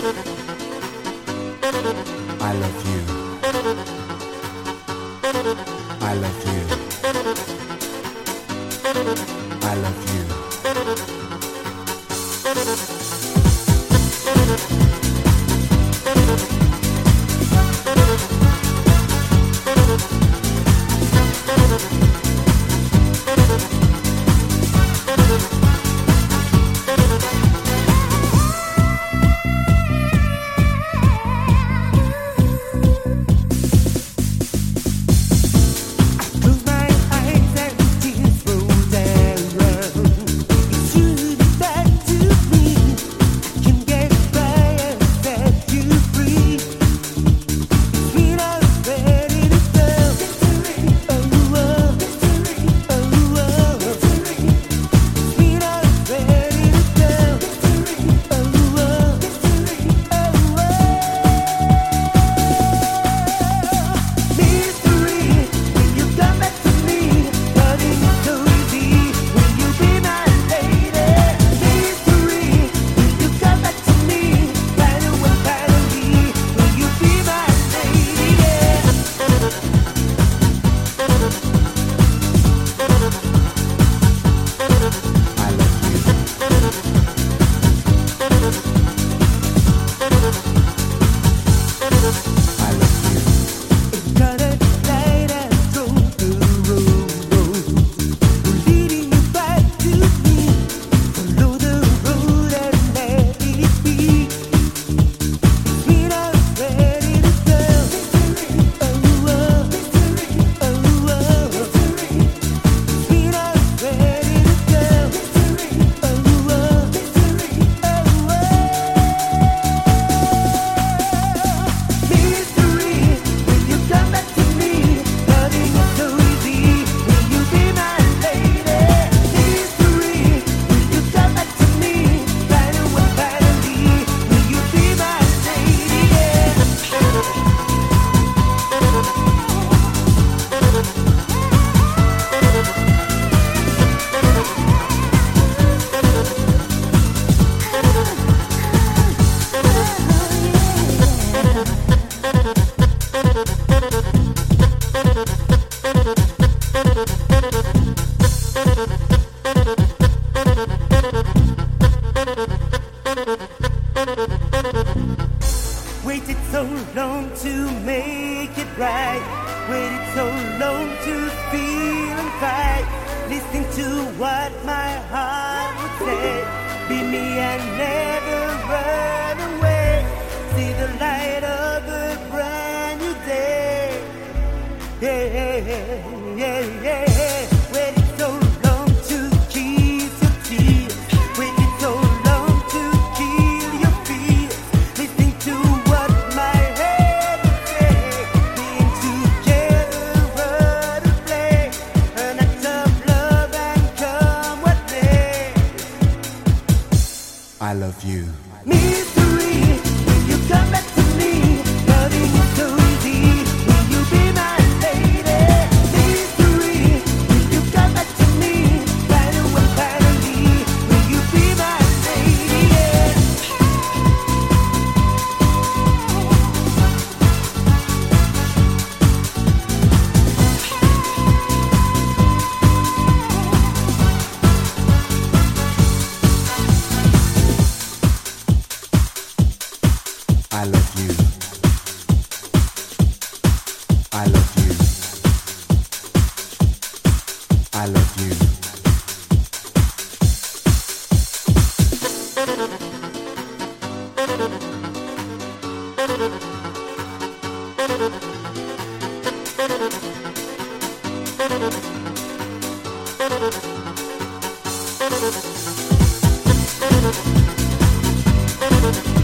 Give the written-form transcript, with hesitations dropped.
I love you. I love you. I love you. Waited so long to make it right. Waited so long to feel and fight. Listening to what my heart would say. Be me and never run away. See the light of a brand new day. Yeah, yeah, yeah. Waited so long to kiss your tears. Waited so long to kill your fears. Listening to what my head would say. Being together, what a play. An act of love and come what may. I love you. Mystery, will you come back to me? Loving is so easy. Will you be my lady? Mystery, will you come back to me? Finally, finally, will you be my lady? Yeah. I love you. I love you. I love you. Thank you.